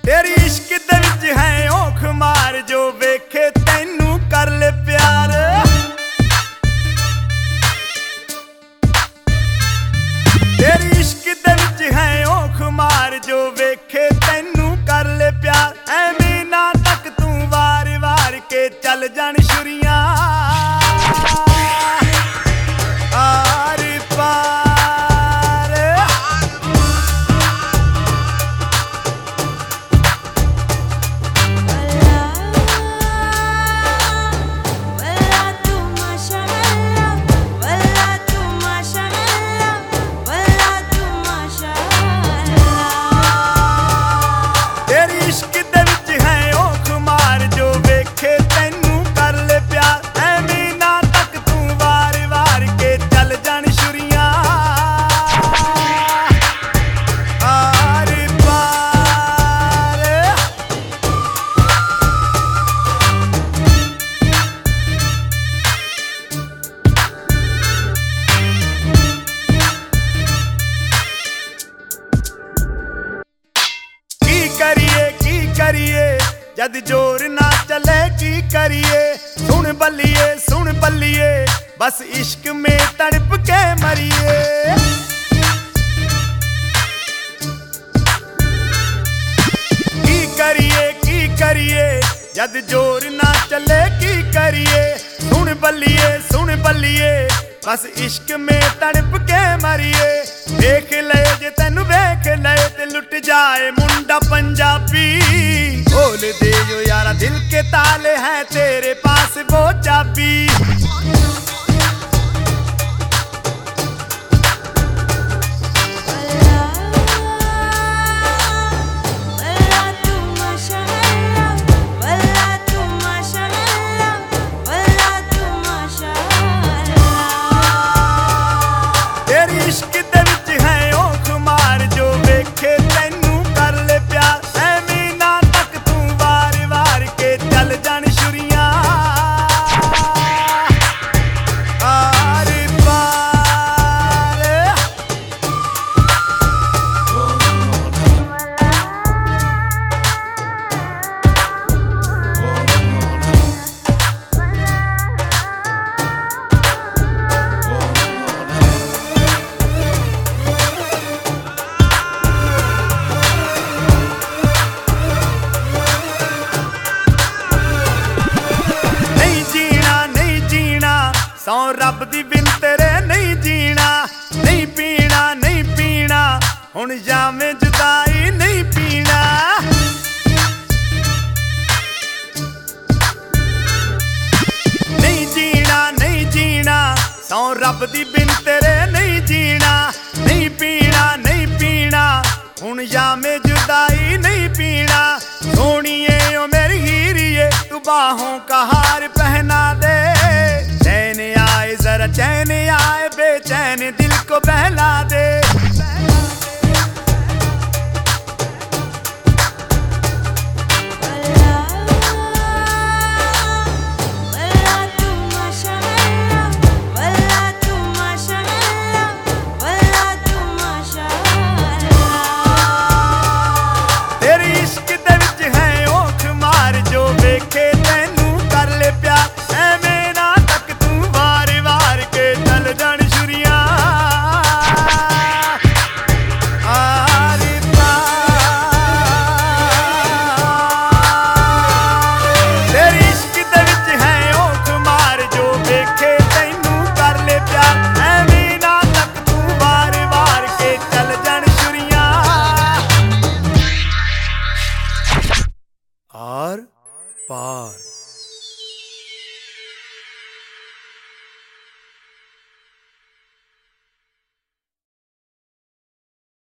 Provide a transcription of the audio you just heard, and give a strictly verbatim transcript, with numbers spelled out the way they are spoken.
तेरी इश्क दे विच है औख मार, जो वेखे तैनू कर ले प्यार। तेरी इश्क दे विच है औख मार, जो वेखे तैनू कर ले प्यार। ऐवें ना तक तू वार वार के चल जान छुरियां आर पार। जद जोर ना चले की करिए, सुन बल्लिए सुन बल्लिए बस इश्क में तड़प के मरिए। की करिए की करिए जद जोर ना चले की करिए, सुन बल्लिए सुन बल्लिए बस इश्क में तड़प के मरिए। देख ले जे तेनू देख ले ते लुट जाए मुंडा पंजाबी। खोल दे जो यारा दिल के ताले हैं तेरे पास वो चाबी। सौ रब दी बिन तेरे नहीं जीना, नहीं पीना नहीं पीना हुण जावे जुदाई नहीं पीना। नहीं जीना नहीं जीना सौ रब दी बिन तेरे नहीं जीना, नहीं पीना नहीं पीना हुण जावे जुदाई नहीं पीना। सोनिए ओ मेरी हीरिए तू बाहों का हार पहना दे। चैन आए जरा चैन आए बेचैन दिल को बहला दे।